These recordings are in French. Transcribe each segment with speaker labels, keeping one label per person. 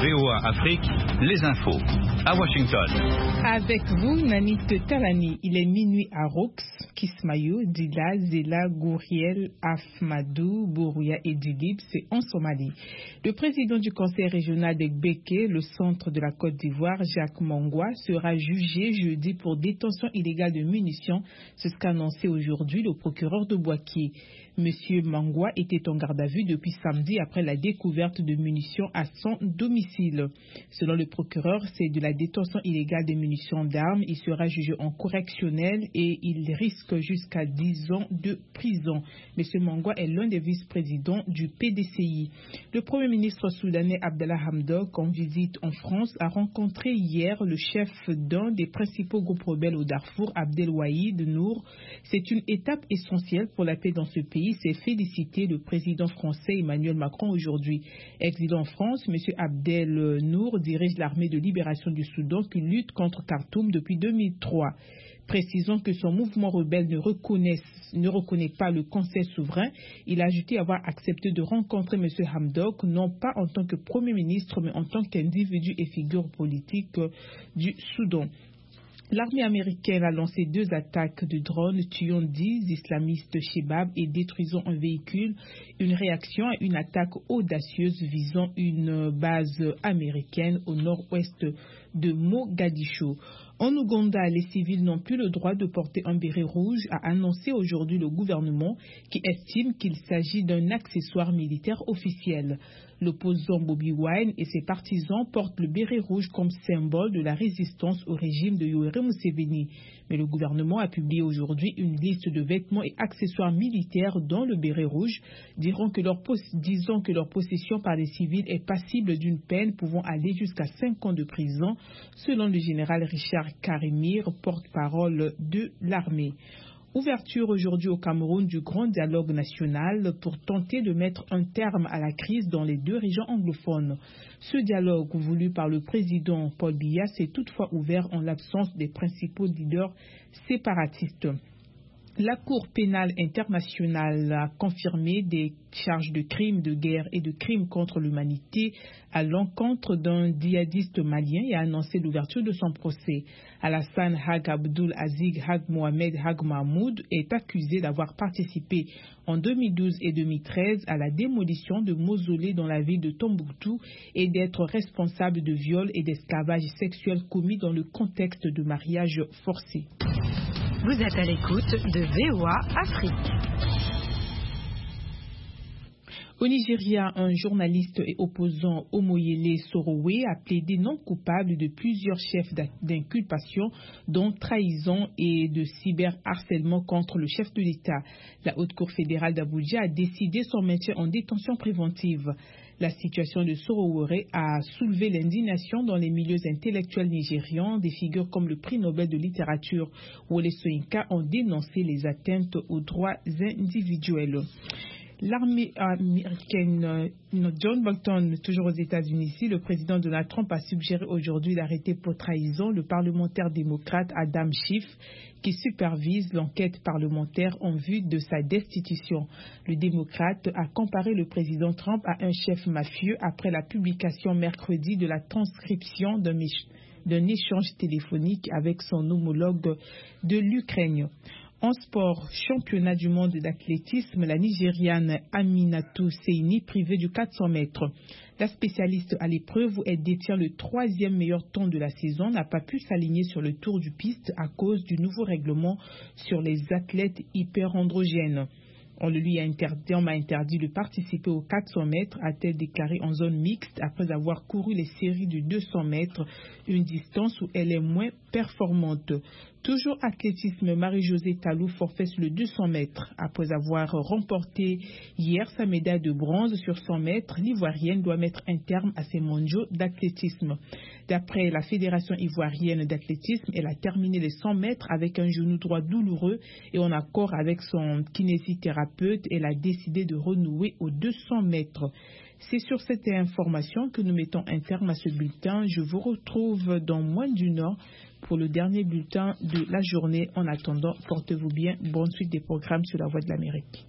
Speaker 1: VOA Afrique, les infos. À Washington.
Speaker 2: Avec vous, Nanit Talani. Il est minuit à Roux, Kismayo, Dila, Zela, Gouriel, Afmadou, Bourouya et Didib, c'est en Somalie. Le président du conseil régional de Béké, le centre de la Côte d'Ivoire, Jacques Mangwa, sera jugé jeudi pour détention illégale de munitions. C'est ce qu'a annoncé aujourd'hui le procureur de Bouaké. Monsieur Mangwa était en garde à vue depuis samedi après la découverte de munitions à son domicile. Selon le procureur, c'est de la détention illégale de munitions d'armes. Il sera jugé en correctionnel et il risque jusqu'à 10 ans de prison. Monsieur Mangwa est l'un des vice-présidents du PDCI. Le premier ministre soudanais Abdallah Hamdok, en visite en France, a rencontré hier le chef d'un des principaux groupes rebelles au Darfour, Abdelwahid Nour. C'est une étape essentielle pour la paix dans ce pays. S'est félicité le président français Emmanuel Macron aujourd'hui. Exilé en France, M. Abdel Nour dirige l'armée de libération du Soudan qui lutte contre Khartoum depuis 2003. Précisons que son mouvement rebelle ne reconnaît pas le Conseil souverain. Il a ajouté avoir accepté de rencontrer M. Hamdok, non pas en tant que Premier ministre, mais en tant qu'individu et figure politique du Soudan. L'armée américaine a lancé 2 attaques de drones tuant 10 islamistes Shebab et détruisant un véhicule, une réaction à une attaque audacieuse visant une base américaine au nord-ouest de Mogadiscio. En Ouganda, les civils n'ont plus le droit de porter un béret rouge, a annoncé aujourd'hui le gouvernement qui estime qu'il s'agit d'un accessoire militaire officiel. L'opposant Bobi Wine et ses partisans portent le béret rouge comme symbole de la résistance au régime de Yoweri Museveni. Mais le gouvernement a publié aujourd'hui une liste de vêtements et accessoires militaires dont le béret rouge, disant que leur possession par les civils est passible d'une peine pouvant aller jusqu'à 5 ans de prison, selon le général Richard Karimir, porte-parole de l'armée. Ouverture aujourd'hui au Cameroun du grand dialogue national pour tenter de mettre un terme à la crise dans les 2 régions anglophones. Ce dialogue, voulu par le président Paul Biya, s'est toutefois ouvert en l'absence des principaux leaders séparatistes. La Cour pénale internationale a confirmé des charges de crimes de guerre et de crimes contre l'humanité à l'encontre d'un djihadiste malien et a annoncé l'ouverture de son procès. Alassane Hag Abdul Aziz Hag Mohamed Hag Mahmoud est accusé d'avoir participé en 2012 et 2013 à la démolition de mausolées dans la ville de Tombouctou et d'être responsable de viols et d'esclavage sexuel commis dans le contexte de mariage forcé.
Speaker 3: Vous êtes à l'écoute de VOA Afrique.
Speaker 2: Au Nigeria, un journaliste et opposant Omoyele Sorowe a plaidé non coupable de plusieurs chefs d'inculpation, dont trahison et de cyberharcèlement contre le chef de l'État. La Haute Cour fédérale d'Abuja a décidé son maintien en détention préventive. La situation de Sorowe a soulevé l'indignation dans les milieux intellectuels nigérians. Des figures comme le prix Nobel de littérature Wole Soyinka ont dénoncé les atteintes aux droits individuels. L'armée américaine, John Bolton, toujours aux États-Unis, le président Donald Trump a suggéré aujourd'hui d'arrêter pour trahison le parlementaire démocrate Adam Schiff, qui supervise l'enquête parlementaire en vue de sa destitution. Le démocrate a comparé le président Trump à un chef mafieux après la publication mercredi de la transcription d'un échange téléphonique avec son homologue de l'Ukraine. En sport, championnat du monde d'athlétisme, la Nigériane Aminatou Seini privée du 400 mètres. La spécialiste à l'épreuve où elle détient le 3e meilleur temps de la saison n'a pas pu s'aligner sur le tour du piste à cause du nouveau règlement sur les athlètes hyperandrogènes. On m'a interdit de participer aux 400 mètres, a-t-elle déclaré en zone mixte après avoir couru les séries du 200 mètres, une distance où elle est moins performante. Toujours athlétisme, Marie-Josée Talou forfait sur le 200 mètres. Après avoir remporté hier sa médaille de bronze sur 100 mètres, l'Ivoirienne doit mettre un terme à ses mondiaux d'athlétisme. D'après la Fédération ivoirienne d'athlétisme, elle a terminé les 100 mètres avec un genou droit douloureux et en accord avec son kinésithérapeute, elle a décidé de renouer aux 200 mètres. C'est sur cette information que nous mettons un terme à ce bulletin. Je vous retrouve dans moins d'une heure pour le dernier bulletin de la journée. En attendant, portez-vous bien. Bonne suite des programmes sur la Voix de l'Amérique.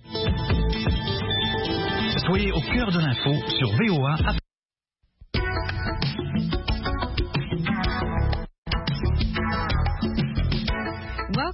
Speaker 1: Soyez au cœur de l'info sur VOA Afrique.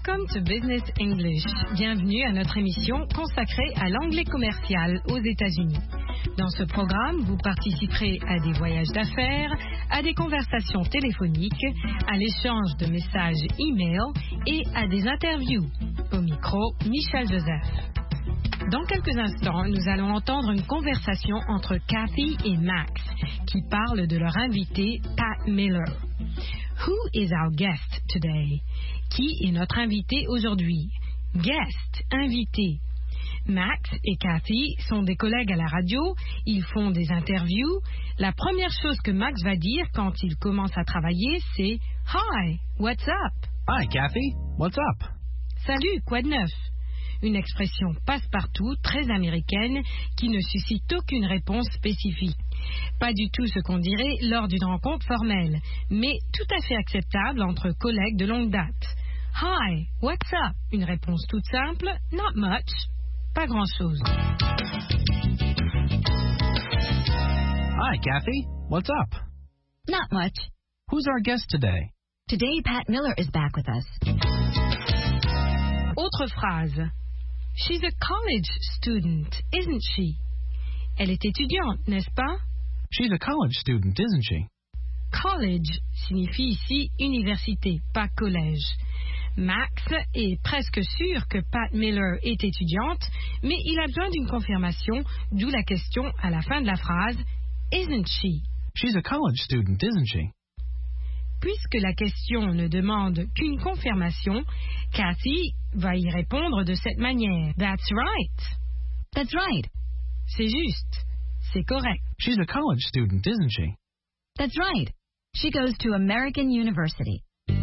Speaker 3: Welcome to Business English. Bienvenue à notre émission consacrée à l'anglais commercial aux États-Unis. Dans ce programme, vous participerez à des voyages d'affaires, à des conversations téléphoniques, à l'échange de messages e-mail et à des interviews. Au micro, Michel Joseph. Dans quelques instants, nous allons entendre une conversation entre Kathy et Max qui parlent de leur invité Pat Miller. Who is our guest today? Qui est notre invité aujourd'hui? Guest, invité. Max et Kathy sont des collègues à la radio, ils font des interviews. La première chose que Max va dire quand il commence à travailler, c'est « Hi, what's up? »
Speaker 1: Hi, Kathy. What's up?
Speaker 3: Salut, quoi de neuf? Une expression passe-partout, très américaine, qui ne suscite aucune réponse spécifique. Pas du tout ce qu'on dirait lors d'une rencontre formelle, mais tout à fait acceptable entre collègues de longue date. Hi, what's up? Une réponse toute simple, not much, pas grand-chose.
Speaker 1: Hi, Kathy. What's up?
Speaker 4: Not much.
Speaker 1: Who's our guest today?
Speaker 4: Today, Pat Miller is back with us.
Speaker 3: Autre phrase. She's a college student, isn't she? Elle est étudiante, n'est-ce pas?
Speaker 1: She's a college student, isn't she?
Speaker 3: College signifie ici université, pas collège. Max est presque sûr que Pat Miller est étudiante, mais il a besoin d'une confirmation, d'où la question à la fin de la phrase « Isn't she ?»
Speaker 1: She's a college student, isn't she?
Speaker 3: Puisque la question ne demande qu'une confirmation, Kathy va y répondre de cette manière. That's right.
Speaker 4: That's right.
Speaker 3: C'est juste. C'est correct.
Speaker 1: She's a college student, isn't she?
Speaker 4: That's right. She goes to American University.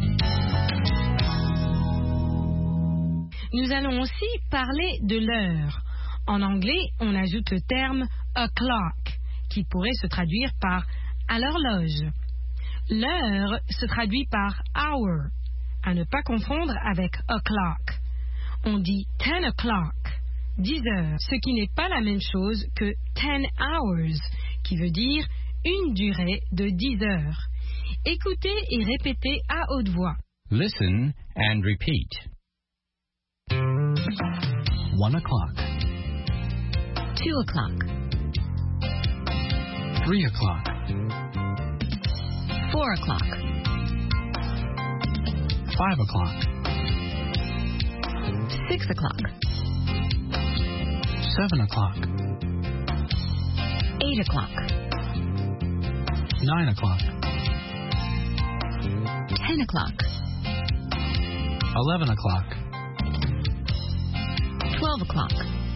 Speaker 3: Nous allons aussi parler de l'heure. En anglais, on ajoute le terme o'clock, qui pourrait se traduire par à l'horloge. L'heure se traduit par hour, à ne pas confondre avec o'clock. On dit 10 o'clock, 10 heures, ce qui n'est pas la même chose que 10 hours, qui veut dire une durée de 10 heures. Écoutez et répétez à haute voix.
Speaker 1: Listen and repeat. 1 o'clock.
Speaker 4: 2 o'clock.
Speaker 1: 3 o'clock.
Speaker 4: 4 o'clock.
Speaker 1: 5 o'clock.
Speaker 4: 6 o'clock.
Speaker 1: 7 o'clock.
Speaker 4: 8 o'clock.
Speaker 1: 9 o'clock.
Speaker 4: 10 o'clock.
Speaker 1: 11 o'clock.
Speaker 4: 12 o'clock.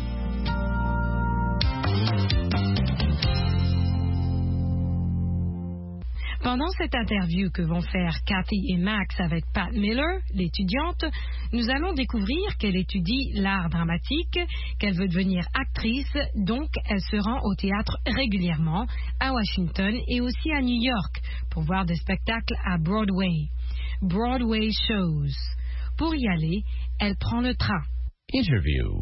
Speaker 3: Pendant cette interview que vont faire Kathy et Max avec Pat Miller, l'étudiante, nous allons découvrir qu'elle étudie l'art dramatique, qu'elle veut devenir actrice, donc elle se rend au théâtre régulièrement, à Washington et aussi à New York, pour voir des spectacles à Broadway. Broadway shows. Pour y aller, elle prend le train.
Speaker 1: Interview.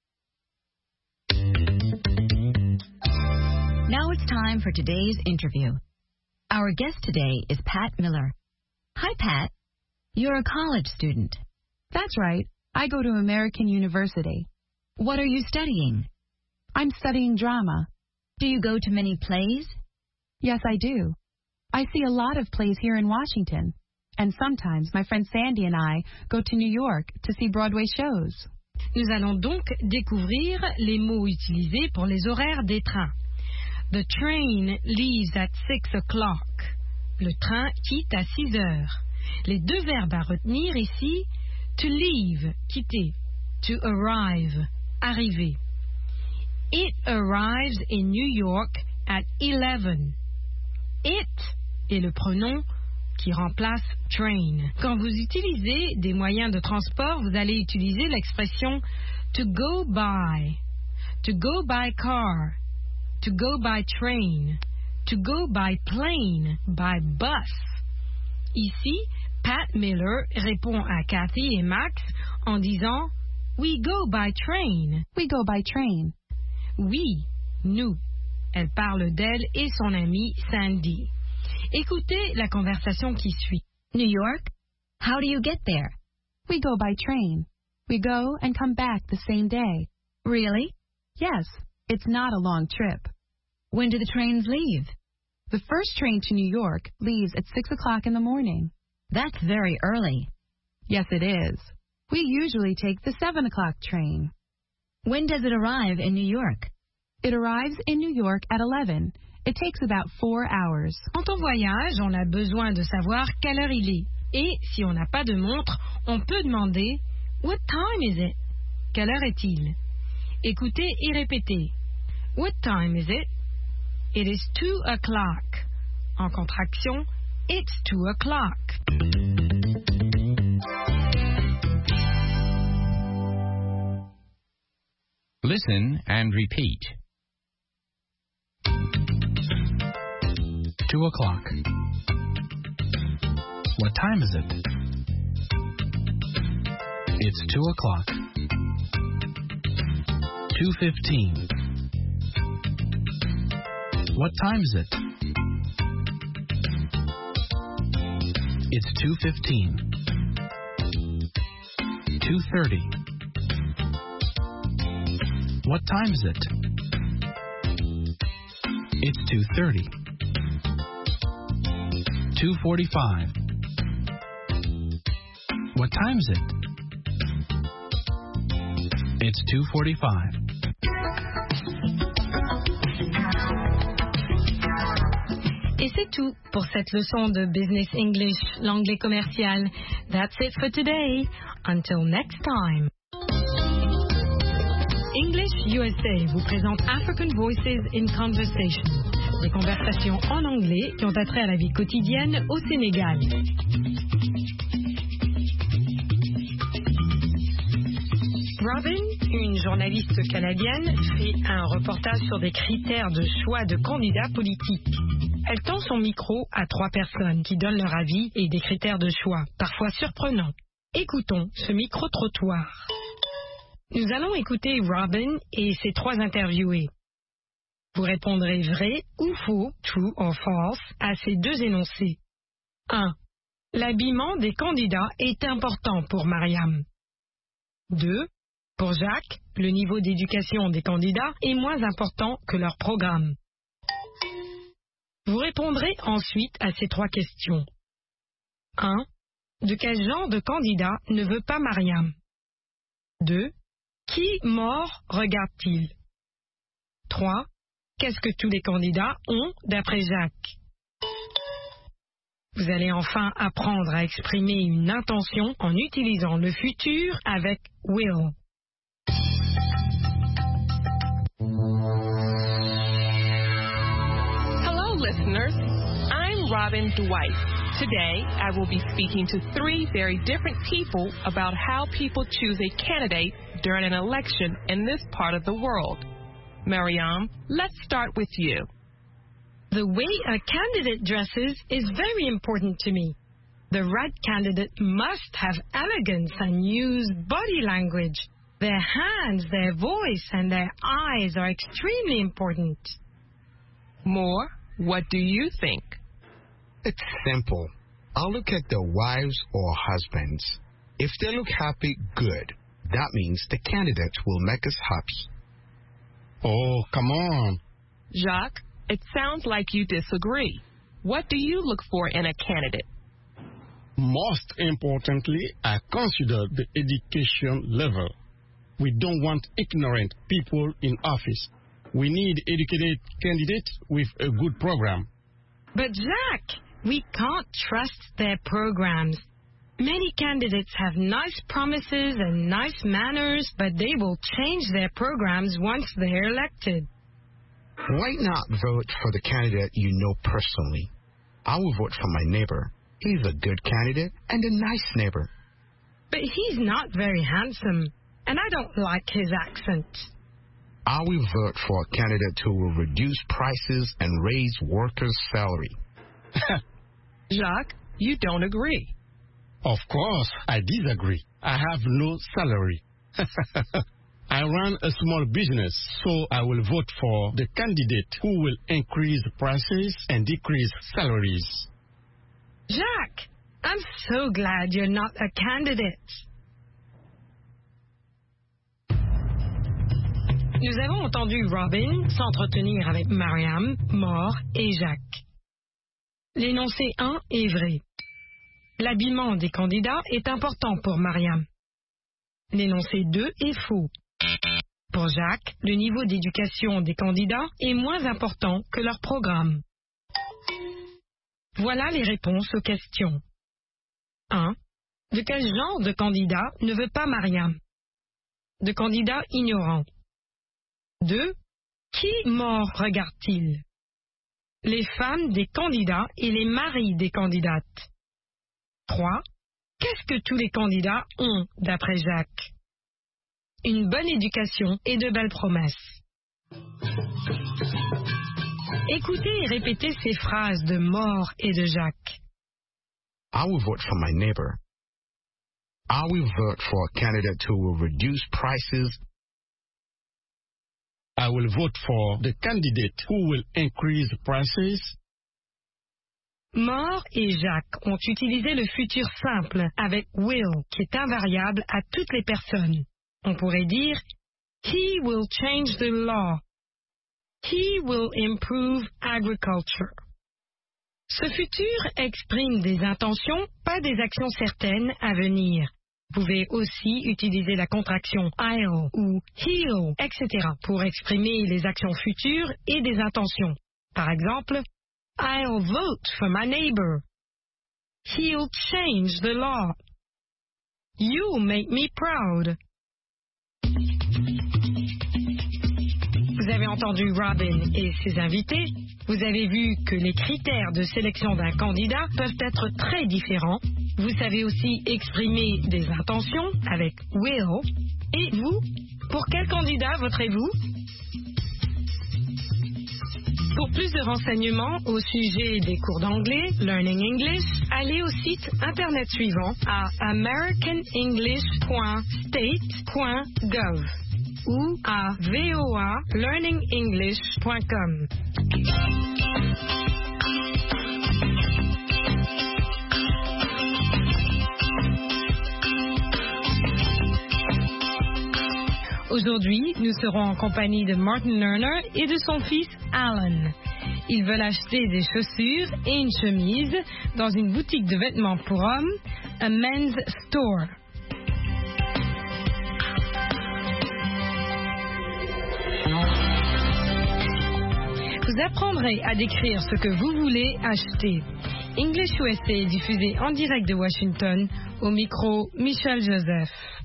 Speaker 4: Now it's time for today's interview. Our guest today is Pat Miller. Hi, Pat. You're a college student.
Speaker 5: That's right. I go to American University.
Speaker 4: What are you studying?
Speaker 5: I'm studying drama.
Speaker 4: Do you go to many plays?
Speaker 5: Yes, I do. I see a lot of plays here in Washington. And sometimes my friend Sandy and I go to New York to see Broadway shows.
Speaker 3: Nous allons donc découvrir les mots utilisés pour les horaires des trains. The train leaves at 6 o'clock. Le train quitte à 6 heures. Les deux verbes à retenir ici, to leave, quitter, to arrive, arriver. It arrives in New York at 11. It est le pronom qui remplace train. Quand vous utilisez des moyens de transport, vous allez utiliser l'expression to go by car, to go by train, to go by plane, by bus. Ici, Pat Miller répond à Kathy et Max en disant We go by train.
Speaker 5: We go by train.
Speaker 3: Oui, nous. Elle parle d'elle et son amie Sandy. Écoutez la conversation qui suit.
Speaker 4: New York? How do you get there?
Speaker 5: We go by train. We go and come back the same day.
Speaker 4: Really?
Speaker 5: Yes, it's not a long trip.
Speaker 4: When do the trains leave?
Speaker 5: The first train to New York leaves at 6 o'clock in the morning.
Speaker 4: That's very early.
Speaker 5: Yes, it is. We usually take the 7 o'clock train.
Speaker 4: When does it arrive in New York?
Speaker 5: It arrives in New York at 11. It takes about 4 hours.
Speaker 3: Quand on voyage, on a besoin de savoir quelle heure il est. Et si on n'a pas de montre, on peut demander « What time is it ?» Quelle heure est-il? Écoutez et répétez. What time is it? It is 2 o'clock. En contraction, it's 2 o'clock.
Speaker 1: Listen and repeat. 2 o'clock. What time is it? It's 2 o'clock. 2:15. What time is it? It's 2:15. 2:30. What time is it? It's 2:30. 2:45. What time is it? It's 2:45.
Speaker 3: Et c'est tout pour cette leçon de Business English, l'anglais commercial. That's it for today. Until next time. English USA vous présente African Voices in Conversation, des conversations en anglais qui ont attrait à la vie quotidienne au Sénégal. Robin, une journaliste canadienne, fait un reportage sur des critères de choix de candidats politiques. Elle tend son micro à 3 personnes qui donnent leur avis et des critères de choix, parfois surprenants. Écoutons ce micro-trottoir. Nous allons écouter Robin et ses 3 interviewés. Vous répondrez vrai ou faux, true or false, à ces 2 énoncés. 1. L'habillement des candidats est important pour Mariam. 2. Pour Jacques, le niveau d'éducation des candidats est moins important que leur programme. Vous répondrez ensuite à ces 3 questions. 1. De quel genre de candidat ne veut pas Mariam? 2. Qui mort regarde-t-il? 3. Qu'est-ce que tous les candidats ont d'après Jacques? Vous allez enfin apprendre à exprimer une intention en utilisant le futur avec will.
Speaker 6: Hello, listeners. I'm Robin Dwight. Today, I will be speaking to 3 very different people about how people choose a candidate during an election in this part of the world. Mariam, let's start with you.
Speaker 3: The way a candidate dresses is very important to me. The right candidate must have elegance and use body language. Their hands, their voice, and their eyes are extremely important.
Speaker 6: Moore, what do you think?
Speaker 7: It's simple. I'll look at their wives or husbands. If they look happy, good. That means the candidate will make us happy.
Speaker 8: Oh, come on.
Speaker 6: Jacques, it sounds like you disagree. What do you look for in a candidate?
Speaker 8: Most importantly, I consider the education level. We don't want ignorant people in office. We need educated candidates with a good program.
Speaker 3: But Jacques, we can't trust their programs. Many candidates have nice promises and nice manners, but they will change their programs once they're elected.
Speaker 7: Why not vote for the candidate you know personally? I will vote for my neighbor. He's a good candidate and a nice neighbor.
Speaker 3: But he's not very handsome, and I don't like his accent.
Speaker 7: I will vote for a candidate who will reduce prices and raise workers' salary.
Speaker 6: Jacques, you don't agree.
Speaker 8: Of course, I disagree. I have no salary. I run a small business, so I will vote for the candidate who will increase prices and decrease salaries.
Speaker 3: Jacques, I'm so glad you're not a candidate. Nous avons entendu Robin s'entretenir avec Mariam, Mort et Jacques. L'énoncé 1 est vrai. L'habillement des candidats est important pour Mariam. L'énoncé 2 est faux. Pour Jacques, le niveau d'éducation des candidats est moins important que leur programme. Voilà les réponses aux questions. 1. De quel genre de candidat ne veut pas Mariam? De candidat ignorant. 2. Qui Mort regarde-t-il? Les femmes des candidats et les maris des candidates. 3. Qu'est-ce que tous les candidats ont d'après Jacques? Une bonne éducation et de belles promesses. Écoutez et répétez ces phrases de Mort et de Jacques.
Speaker 7: I will vote for my neighbor. I will vote for a candidate who will reduce prices.
Speaker 8: I will vote for the candidate who will increase prices.
Speaker 3: Mort et Jacques ont utilisé le futur simple avec will, qui est invariable à toutes les personnes. On pourrait dire He will change the law. He will improve agriculture. Ce futur exprime des intentions, pas des actions certaines à venir. Vous pouvez aussi utiliser la contraction I'll ou he'll, etc. pour exprimer les actions futures et des intentions. Par exemple, I'll vote for my neighbor. He'll change the law. You'll make me proud. Vous avez entendu Robin et ses invités. Vous avez vu que les critères de sélection d'un candidat peuvent être très différents. Vous savez aussi exprimer des intentions avec will. Et vous, pour quel candidat voterez-vous? Pour plus de renseignements au sujet des cours d'anglais, Learning English, allez au site internet suivant à americanenglish.state.gov ou à voalearningenglish.com. Aujourd'hui, nous serons en compagnie de Martin Lerner et de son fils Alan. Ils veulent acheter des chaussures et une chemise dans une boutique de vêtements pour hommes, a men's store. Vous apprendrez à décrire ce que vous voulez acheter. English USA est diffusé en direct de Washington, au micro Michel Joseph.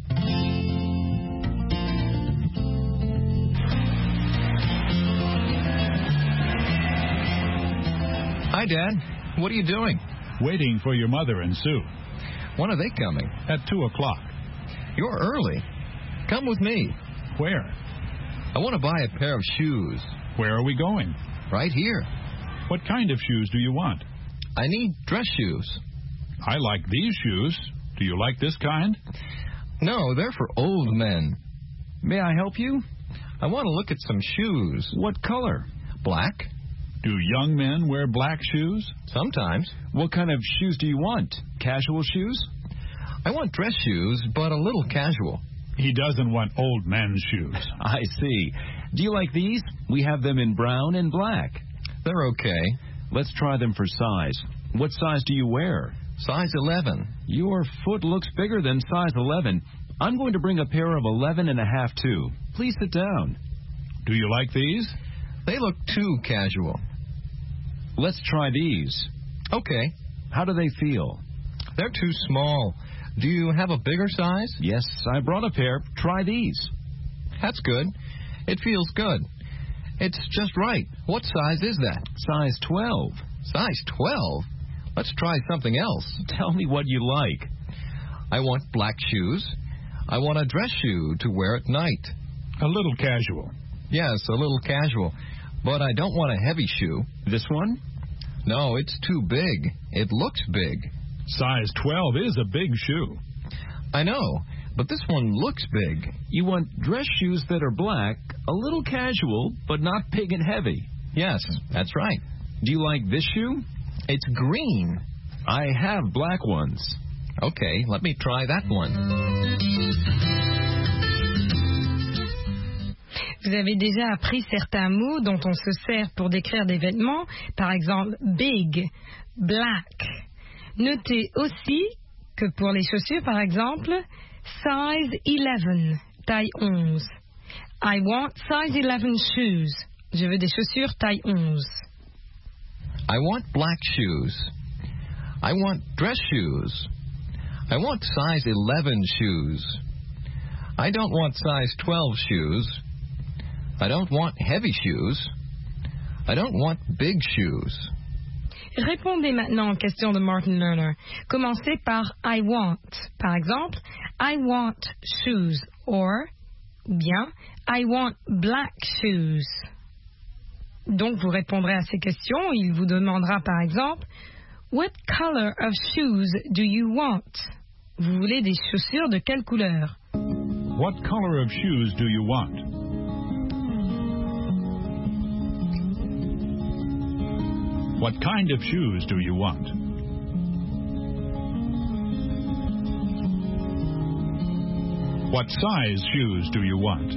Speaker 9: Hi, Dad. What are you doing?
Speaker 10: Waiting for your mother and Sue.
Speaker 9: When are they coming?
Speaker 10: At 2 o'clock.
Speaker 9: You're early. Come with me.
Speaker 10: Where?
Speaker 9: I want to buy a pair of shoes.
Speaker 10: Where are we going?
Speaker 9: Right here.
Speaker 10: What kind of shoes do you want?
Speaker 9: I need dress shoes.
Speaker 10: I like these shoes. Do you like this kind?
Speaker 9: No, they're for old men.
Speaker 11: May I help you?
Speaker 9: I want to look at some shoes.
Speaker 11: What color?
Speaker 9: Black.
Speaker 10: Do young men wear black shoes?
Speaker 9: Sometimes.
Speaker 11: What kind of shoes do you want? Casual shoes?
Speaker 9: I want dress shoes, but a little casual.
Speaker 10: He doesn't want old men's shoes.
Speaker 11: I see. Do you like these? We have them in brown and black.
Speaker 9: They're okay.
Speaker 11: Let's try them for size. What size do you wear?
Speaker 9: Size 11.
Speaker 11: Your foot looks bigger than size 11. I'm going to bring a pair of 11.5 too. Please sit down.
Speaker 10: Do you like these?
Speaker 9: They look too casual.
Speaker 11: Let's try these.
Speaker 9: Okay.
Speaker 11: How do they feel?
Speaker 9: They're too small. Do you have a bigger size?
Speaker 11: Yes, I brought a pair. Try these.
Speaker 9: That's good. It feels good. It's just right. What size is that?
Speaker 11: Size 12.
Speaker 9: Size 12? Let's try something else.
Speaker 11: Tell me what you like.
Speaker 9: I want black shoes. I want a dress shoe to wear at night.
Speaker 10: A little casual.
Speaker 9: Yes, a little casual. But I don't want a heavy shoe.
Speaker 11: This one?
Speaker 9: No, it's too big. It looks big.
Speaker 10: Size 12 is a big shoe.
Speaker 9: I know, but this one looks big.
Speaker 11: You want dress shoes that are black, a little casual, but not big and heavy.
Speaker 9: Yes, that's right.
Speaker 11: Do you like this shoe?
Speaker 9: It's green.
Speaker 11: I have black ones.
Speaker 9: Okay, let me try that one.
Speaker 3: Vous avez déjà appris certains mots dont on se sert pour décrire des vêtements, par exemple big, black. Notez aussi que pour les chaussures, par exemple, size 11, taille 11. I want size 11 shoes. Je veux des chaussures taille 11.
Speaker 9: I want black shoes. I want dress shoes. I want size 11 shoes. I don't want size 12 shoes. I don't want heavy shoes. I don't want big shoes.
Speaker 3: Répondez maintenant aux questions de Martin Lerner. Commencez par I want. Par exemple, I want shoes or bien I want black shoes. Donc vous répondrez à ces questions. Il vous demandera par exemple What color of shoes do you want? Vous voulez des chaussures de quelle couleur?
Speaker 10: What color of shoes do you want? What kind of shoes do you want? What size shoes do you want?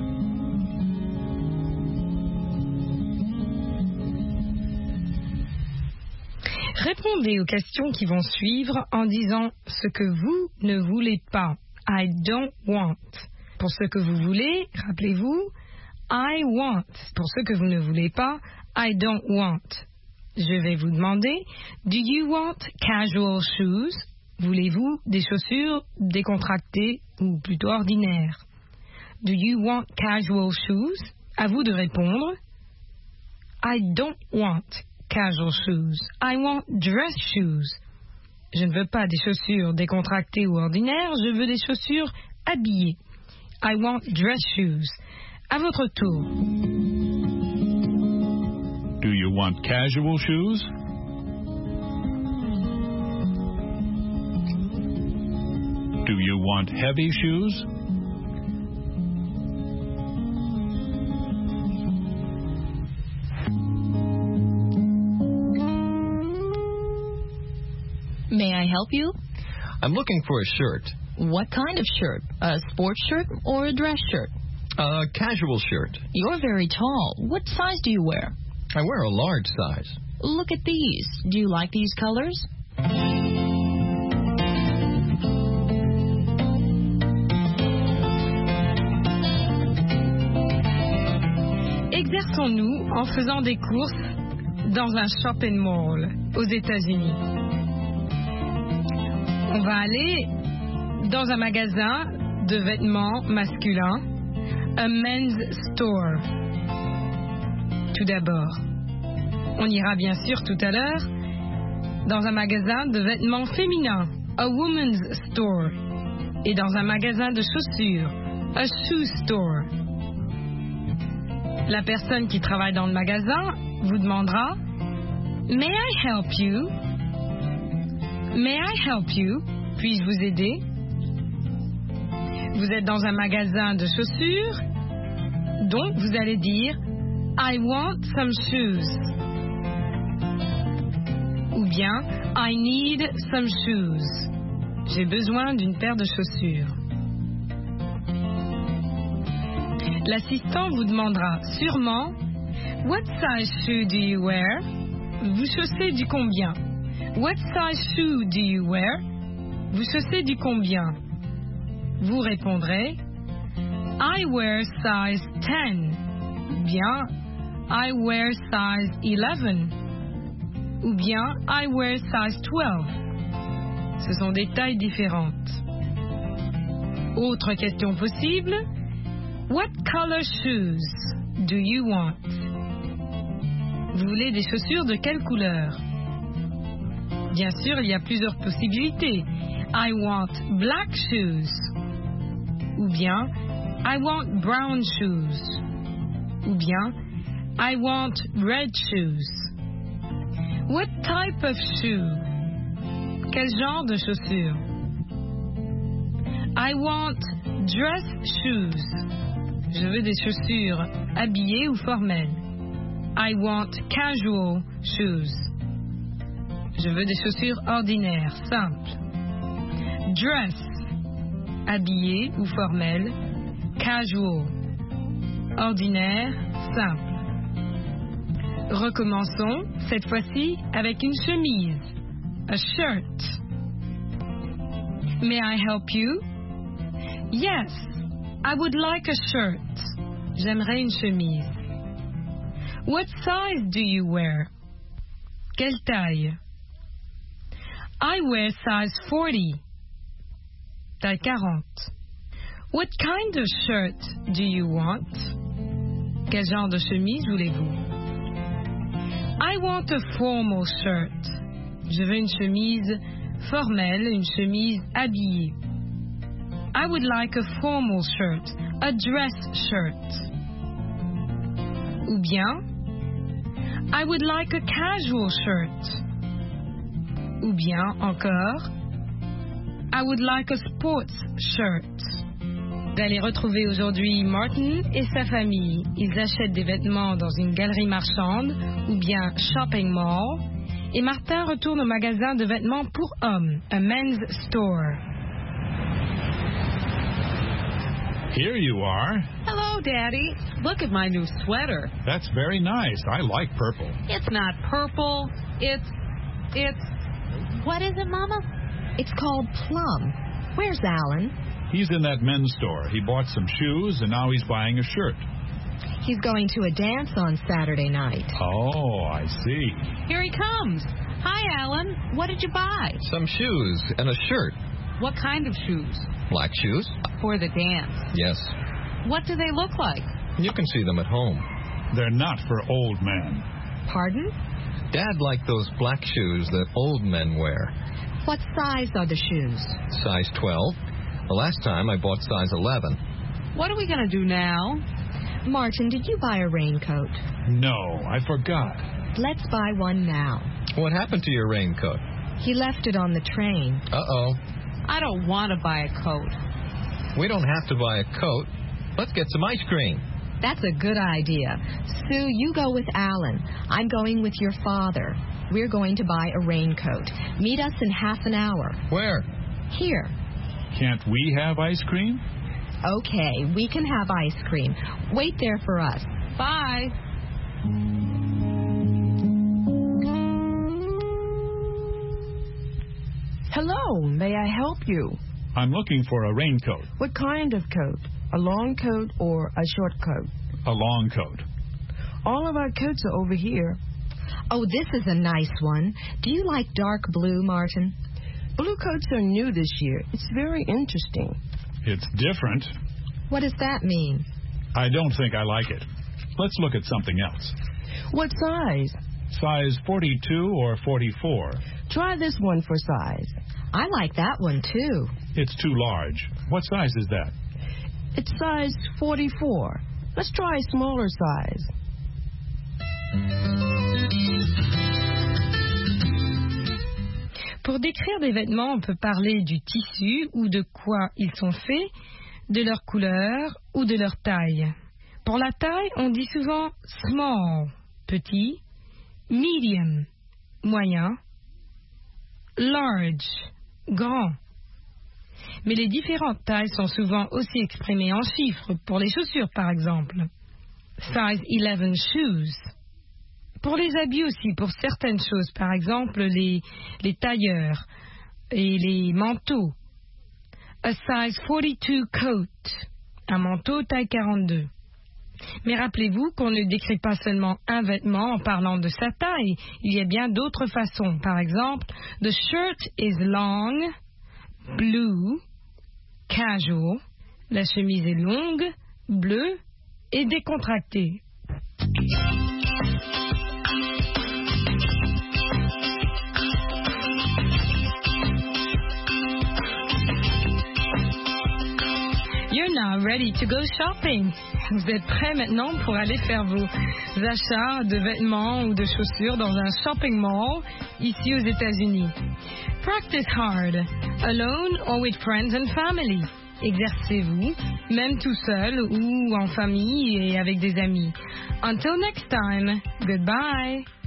Speaker 3: Répondez aux questions qui vont suivre en disant ce que vous ne voulez pas. I don't want. Pour ce que vous voulez, rappelez-vous, I want. Pour ce que vous ne voulez pas, I don't want. Je vais vous demander, do you want casual shoes? Voulez-vous des chaussures décontractées ou plutôt ordinaires? Do you want casual shoes? À vous de répondre. I don't want casual shoes. I want dress shoes. Je ne veux pas des chaussures décontractées ou ordinaires, je veux des chaussures habillées. I want dress shoes. À votre tour.
Speaker 10: Do you want casual shoes? Do you want heavy shoes?
Speaker 12: May I help you?
Speaker 9: I'm looking for a shirt.
Speaker 12: What kind of shirt? A sports shirt or a dress shirt?
Speaker 9: A casual shirt.
Speaker 12: You're very tall. What size do you wear?
Speaker 9: I wear a large size.
Speaker 12: Look at these. Do you like these colors?
Speaker 3: Exerçons-nous en faisant des courses dans un shopping mall aux États-Unis. On va aller dans un magasin de vêtements masculins, a men's store. Tout d'abord, on ira bien sûr tout à l'heure dans un magasin de vêtements féminins, a woman's store, et dans un magasin de chaussures, a shoe store. La personne qui travaille dans le magasin vous demandera May I help you? May I help you? Puis-je vous aider? Vous êtes dans un magasin de chaussures, donc vous allez dire I want some shoes. Ou bien I need some shoes. J'ai besoin d'une paire de chaussures. L'assistant vous demandera sûrement What size shoe do you wear? Vous chaussez du combien? What size shoe do you wear? Vous chaussez du combien? Vous répondrez I wear size 10. Ou bien I wear size 11. Ou bien I wear size 12. Ce sont des tailles différentes. Autre question possible. What color shoes do you want? Vous voulez des chaussures de quelle couleur? Bien sûr, il y a plusieurs possibilités. I want black shoes. Ou bien, I want brown shoes. Ou bien, I want red shoes. What type of shoe? Quel genre de chaussures? I want dress shoes. Je veux des chaussures habillées ou formelles. I want casual shoes. Je veux des chaussures ordinaires, simples. Dress, habillé ou formel. Casual, ordinaire, simple. Recommençons, cette fois-ci avec une chemise. A shirt. May I help you? Yes, I would like a shirt. J'aimerais une chemise. What size do you wear? Quelle taille? I wear size 40. Taille 40. What kind of shirt do you want? Quel genre de chemise voulez-vous? I want a formal shirt. Je veux une chemise formelle, une chemise habillée. I would like a formal shirt, a dress shirt. Ou bien, I would like a casual shirt. Ou bien encore, I would like a sports shirt. Vous allez retrouver aujourd'hui Martin et sa famille. Ils achètent des vêtements dans une galerie marchande ou bien shopping mall. Et Martin retourne au magasin de vêtements pour hommes, a men's store.
Speaker 10: Here you are.
Speaker 13: Hello, Daddy. Look at my new sweater.
Speaker 10: That's very nice. I like purple.
Speaker 13: It's not purple. It's...
Speaker 4: What is it, Mama? It's called plum. Where's Alan?
Speaker 10: He's in that men's store. He bought some shoes, and now he's buying a shirt.
Speaker 4: He's going to a dance on Saturday night.
Speaker 10: Oh, I see.
Speaker 13: Here he comes. Hi, Alan. What did you buy?
Speaker 9: Some shoes and a shirt.
Speaker 13: What kind of shoes?
Speaker 9: Black shoes?
Speaker 13: For the dance.
Speaker 9: Yes.
Speaker 13: What do they look like?
Speaker 9: You can see them at home.
Speaker 10: They're not for old men.
Speaker 4: Pardon?
Speaker 9: Dad liked those black shoes that old men wear.
Speaker 4: What size are the shoes?
Speaker 9: Size 12. The last time I bought size 11.
Speaker 13: What are we going to do now?
Speaker 4: Martin, did you buy a raincoat?
Speaker 10: No, I forgot.
Speaker 4: Let's buy one now.
Speaker 9: What happened to your raincoat?
Speaker 4: He left it on the train.
Speaker 9: Uh-oh.
Speaker 13: I don't want to buy a coat.
Speaker 9: We don't have to buy a coat. Let's get some ice cream.
Speaker 4: That's a good idea. Sue, you go with Alan. I'm going with your father. We're going to buy a raincoat. Meet us in half an hour.
Speaker 9: Where?
Speaker 4: Here.
Speaker 10: Can't we have ice cream?
Speaker 4: Okay, we can have ice cream. Wait there for us.
Speaker 13: Bye.
Speaker 14: Hello, may I help you?
Speaker 10: I'm looking for a raincoat.
Speaker 14: What kind of coat? A long coat or a short coat?
Speaker 10: A long coat.
Speaker 14: All of our coats are over here.
Speaker 4: Oh, this is a nice one. Do you like dark blue, Martin?
Speaker 14: Blue coats are new this year. It's very interesting.
Speaker 10: It's different.
Speaker 4: What does that mean?
Speaker 10: I don't think I like it. Let's look at something else.
Speaker 14: What size?
Speaker 10: Size 42 or 44.
Speaker 14: Try this one for size.
Speaker 4: I like that one, too.
Speaker 10: It's too large. What size is that?
Speaker 14: It's size 44. Let's try a smaller size.
Speaker 3: Pour décrire des vêtements, on peut parler du tissu ou de quoi ils sont faits, de leur couleur ou de leur taille. Pour la taille, on dit souvent small, petit, medium, moyen, large, grand. Mais les différentes tailles sont souvent aussi exprimées en chiffres, pour les chaussures par exemple. Size 11 shoes. Pour les habits aussi, pour certaines choses, par exemple les tailleurs et les manteaux. A size 42 coat, un manteau taille 42. Mais rappelez-vous qu'on ne décrit pas seulement un vêtement en parlant de sa taille. Il y a bien d'autres façons. Par exemple, the shirt is long, blue, casual. La chemise est longue, bleue et décontractée. You're now ready to go shopping. Vous êtes prêts maintenant pour aller faire vos achats de vêtements ou de chaussures dans un shopping mall ici aux États-Unis. Practice hard, alone or with friends and family. Exercez-vous, même tout seul ou en famille et avec des amis. Until next time, goodbye.